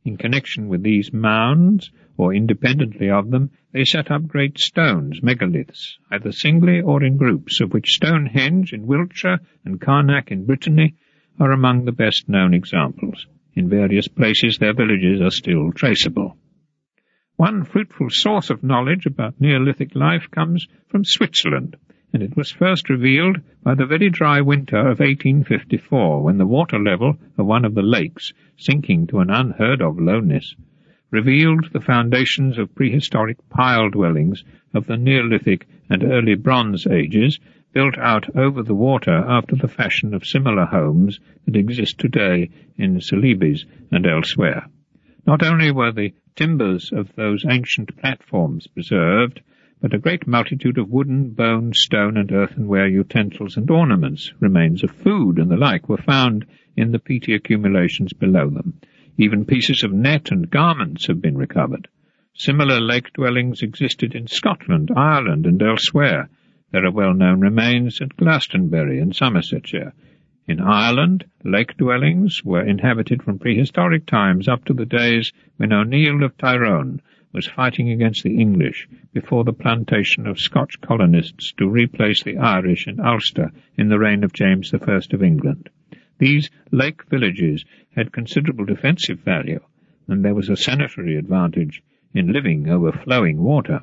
In connection with these mounds, or independently of them, they set up great stones, megaliths, either singly or in groups, of which Stonehenge in Wiltshire and Carnac in Brittany are among the best known examples. In various places their villages are still traceable. One fruitful source of knowledge about Neolithic life comes from Switzerland, and it was first revealed by the very dry winter of 1854, when the water level of one of the lakes, sinking to an unheard-of lowness, revealed the foundations of prehistoric pile dwellings of the Neolithic and early Bronze Ages, built out over the water after the fashion of similar homes that exist today in Celebes and elsewhere. Not only were the timbers of those ancient platforms preserved, but a great multitude of wooden, bone, stone, and earthenware utensils and ornaments, remains of food and the like, were found in the peaty accumulations below them. Even pieces of net and garments have been recovered. Similar lake dwellings existed in Scotland, Ireland, and elsewhere. There are well-known remains at Glastonbury in Somersetshire. In Ireland, lake dwellings were inhabited from prehistoric times up to the days when O'Neill of Tyrone was fighting against the English before the plantation of Scotch colonists to replace the Irish in Ulster in the reign of James I of England. These lake villages had considerable defensive value, and there was a sanitary advantage in living over flowing water.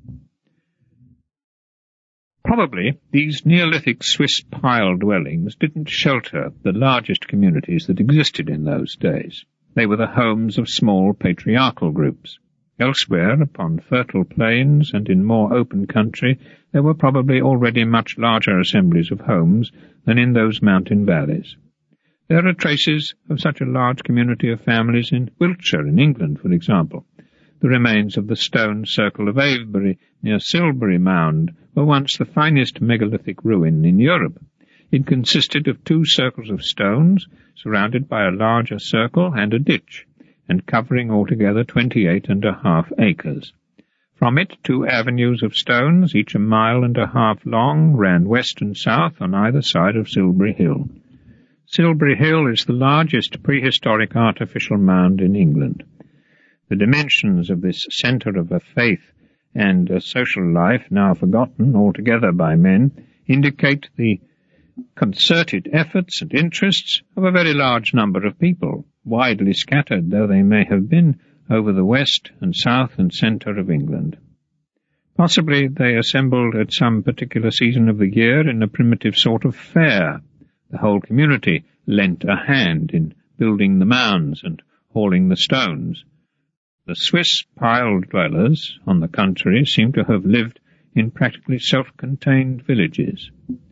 Probably these Neolithic Swiss pile dwellings didn't shelter the largest communities that existed in those days. They were the homes of small patriarchal groups. Elsewhere, upon fertile plains and in more open country, there were probably already much larger assemblies of homes than in those mountain valleys. There are traces of such a large community of families in Wiltshire, in England, for example. The remains of the stone circle of Avebury near Silbury Mound were once the finest megalithic ruin in Europe. It consisted of 2 circles of stones, surrounded by a larger circle and a ditch, and covering altogether 28.5 acres. From it 2 avenues of stones, each 1.5 miles long, ran west and south on either side of Silbury Hill. Silbury Hill is the largest prehistoric artificial mound in England. The dimensions of this centre of a faith and a social life, now forgotten altogether by men, indicate the concerted efforts and interests of a very large number of people, widely scattered though they may have been over the west and south and centre of England. Possibly they assembled at some particular season of the year in a primitive sort of fair. The whole community lent a hand in building the mounds and hauling the stones. The Swiss pile dwellers, on the contrary, seem to have lived in practically self-contained villages.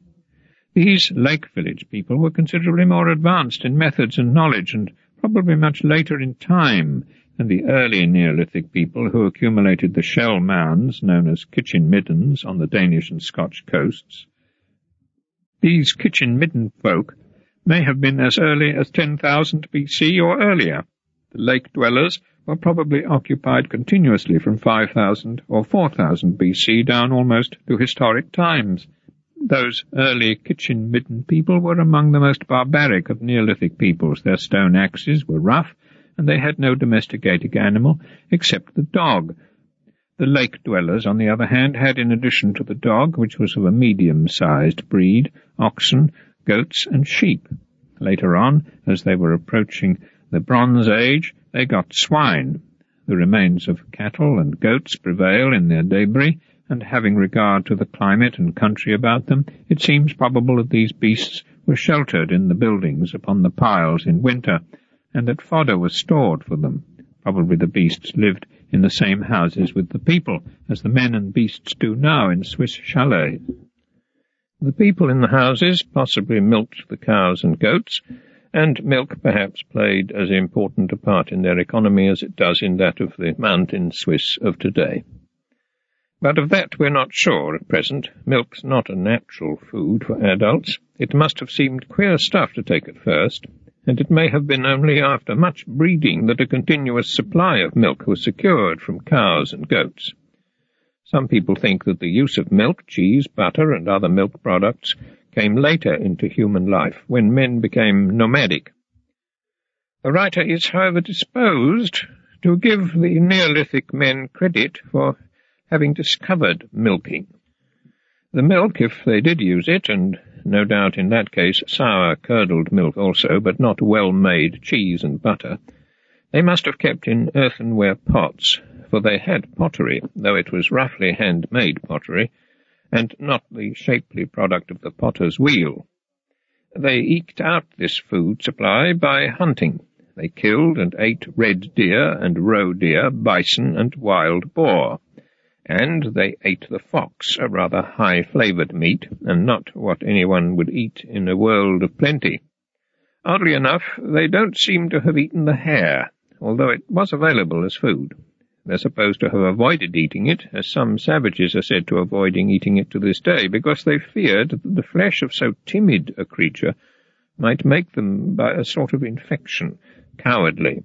These lake village people were considerably more advanced in methods and knowledge, and probably much later in time than the early Neolithic people who accumulated the shell mounds known as kitchen middens on the Danish and Scotch coasts. These kitchen midden folk may have been as early as 10,000 BC or earlier. The lake dwellers were probably occupied continuously from 5,000 or 4,000 BC down almost to historic times. Those early kitchen midden people were among the most barbaric of Neolithic peoples. Their stone axes were rough, and they had no domesticated animal except the dog. The lake dwellers, on the other hand, had, in addition to the dog, which was of a medium-sized breed, oxen, goats, and sheep. Later on, as they were approaching the Bronze Age, they got swine. The remains of cattle and goats prevail in their debris, and having regard to the climate and country about them, it seems probable that these beasts were sheltered in the buildings upon the piles in winter, and that fodder was stored for them. Probably the beasts lived in the same houses with the people, as the men and beasts do now in Swiss chalets. The people in the houses possibly milked the cows and goats, and milk perhaps played as important a part in their economy as it does in that of the mountain Swiss of today. But of that we're not sure at present. Milk's not a natural food for adults. It must have seemed queer stuff to take at first, and it may have been only after much breeding that a continuous supply of milk was secured from cows and goats. Some people think that the use of milk, cheese, butter, and other milk products came later into human life, when men became nomadic. The writer is, however, disposed to give the Neolithic men credit for having discovered milking. The milk, if they did use it, and no doubt in that case sour curdled milk also, but not well-made cheese and butter, they must have kept in earthenware pots, for they had pottery, though it was roughly hand-made pottery, and not the shapely product of the potter's wheel. They eked out this food supply by hunting. They killed and ate red deer and roe deer, bison and wild boar, and they ate the fox, a rather high-flavoured meat, and not what anyone would eat in a world of plenty. Oddly enough, they don't seem to have eaten the hare, although it was available as food. They're supposed to have avoided eating it, as some savages are said to avoiding eating it to this day, because they feared that the flesh of so timid a creature might make them, by a sort of infection, cowardly.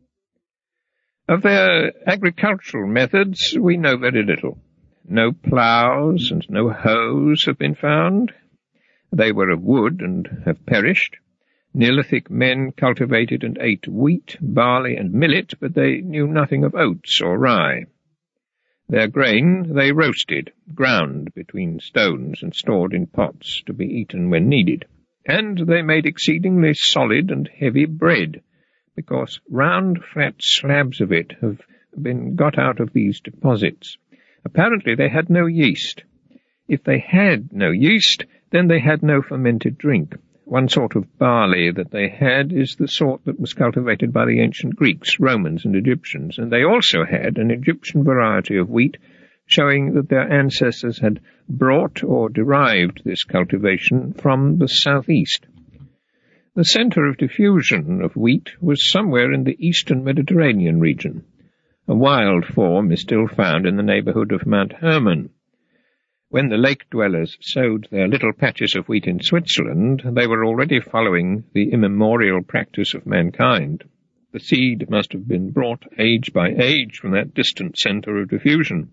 Of their agricultural methods we know very little. No ploughs and no hoes have been found. They were of wood and have perished. Neolithic men cultivated and ate wheat, barley, and millet, but they knew nothing of oats or rye. Their grain they roasted, ground between stones, and stored in pots to be eaten when needed. And they made exceedingly solid and heavy bread, because round, flat slabs of it have been got out of these deposits. Apparently they had no yeast. If they had no yeast, then they had no fermented drink. One sort of barley that they had is the sort that was cultivated by the ancient Greeks, Romans, and Egyptians, and they also had an Egyptian variety of wheat, showing that their ancestors had brought or derived this cultivation from the southeast. The centre of diffusion of wheat was somewhere in the eastern Mediterranean region. A wild form is still found in the neighbourhood of Mount Hermon. When the lake-dwellers sowed their little patches of wheat in Switzerland, they were already following the immemorial practice of mankind. The seed must have been brought age by age from that distant centre of diffusion.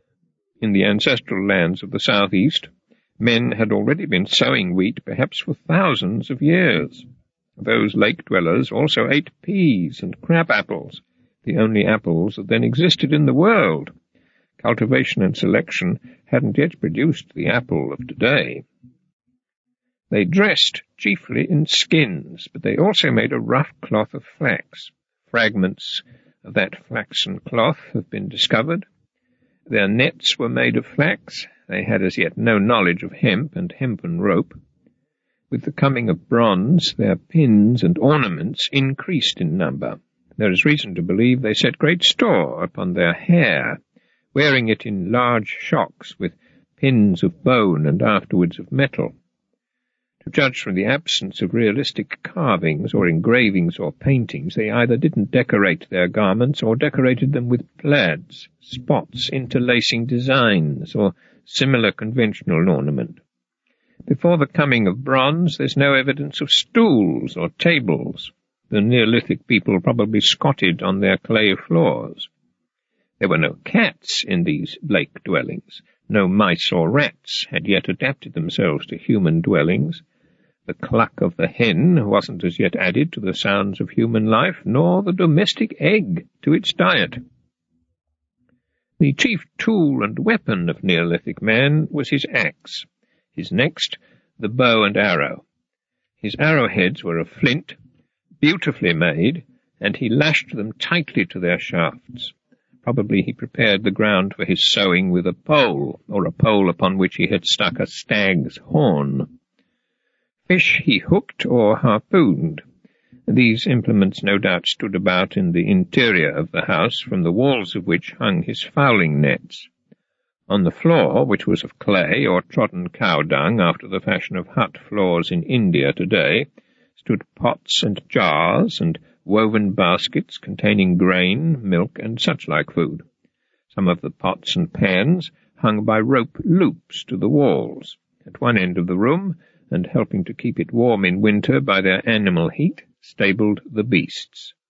In the ancestral lands of the southeast, men had already been sowing wheat perhaps for thousands of years. Those lake-dwellers also ate peas and crab-apples, the only apples that then existed in the world. Cultivation and selection hadn't yet produced the apple of today. They dressed chiefly in skins, but they also made a rough cloth of flax. Fragments of that flaxen cloth have been discovered. Their nets were made of flax. They had as yet no knowledge of hemp and hempen rope. With the coming of bronze, their pins and ornaments increased in number. There is reason to believe they set great store upon their hair, wearing it in large shocks with pins of bone and afterwards of metal. To judge from the absence of realistic carvings or engravings or paintings, they either didn't decorate their garments or decorated them with plaids, spots, interlacing designs, or similar conventional ornament. Before the coming of bronze, there's no evidence of stools or tables. The Neolithic people probably squatted on their clay floors. There were no cats in these lake dwellings. No mice or rats had yet adapted themselves to human dwellings. The cluck of the hen wasn't as yet added to the sounds of human life, nor the domestic egg to its diet. The chief tool and weapon of Neolithic man was his axe. His next, the bow and arrow. His arrowheads were of flint, beautifully made, and he lashed them tightly to their shafts. Probably he prepared the ground for his sowing with a pole, or a pole upon which he had stuck a stag's horn. Fish he hooked or harpooned. These implements no doubt stood about in the interior of the house, from the walls of which hung his fowling nets. On the floor, which was of clay or trodden cow dung after the fashion of hut floors in India today, stood pots and jars and woven baskets containing grain, milk, and such-like food. Some of the pots and pans hung by rope loops to the walls. At one end of the room, and helping to keep it warm in winter by their animal heat, stabled the beasts.